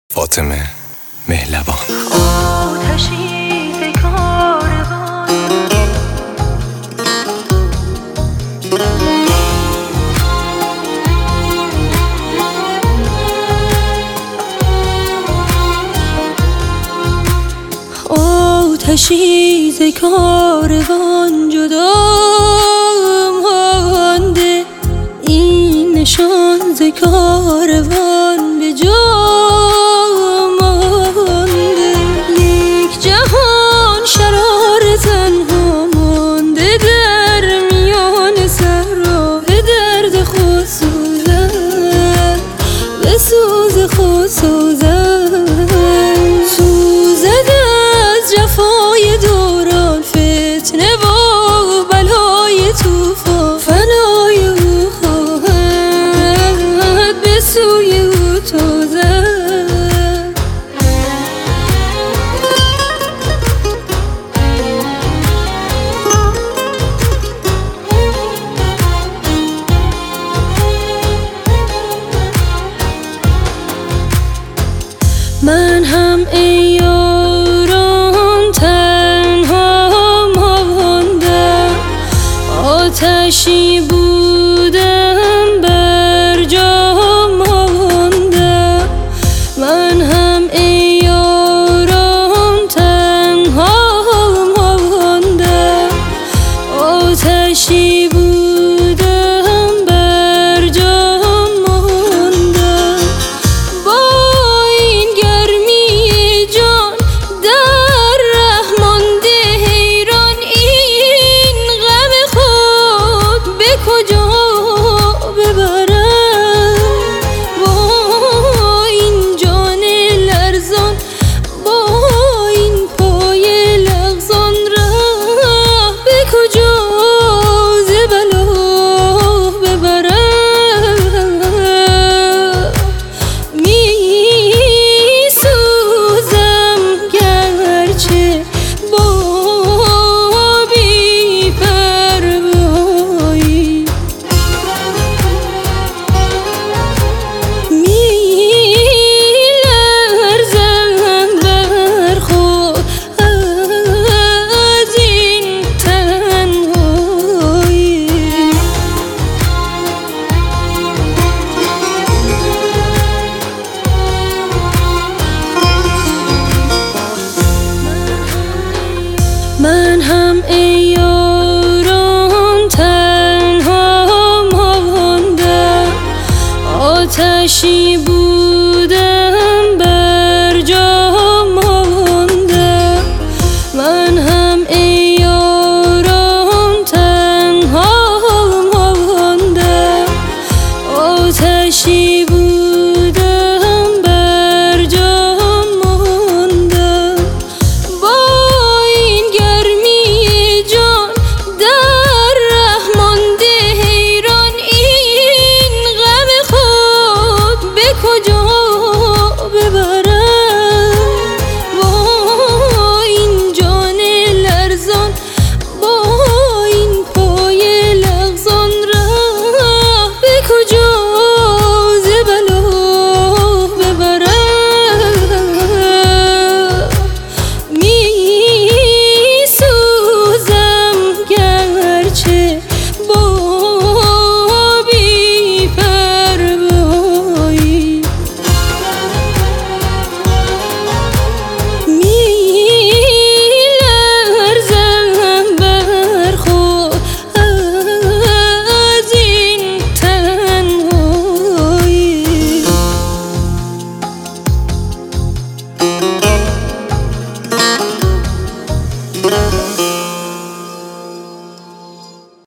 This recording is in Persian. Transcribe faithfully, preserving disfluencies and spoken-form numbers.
فاطمه مهلبان. آتشی ز کاروان آتشی ز کاروان جدا مانده، این نشان ز کاروان به جا مانده. یک جهان شرار تنها مانده در میان صحرا، به درد خود سوزد، به سوز خود سوزد. سوزد از جفای دوران، فتنه و بلای طوفان، فنای او خواهد به سوی او تازد. من هم ای یاران تنها ماندم، آتشی بود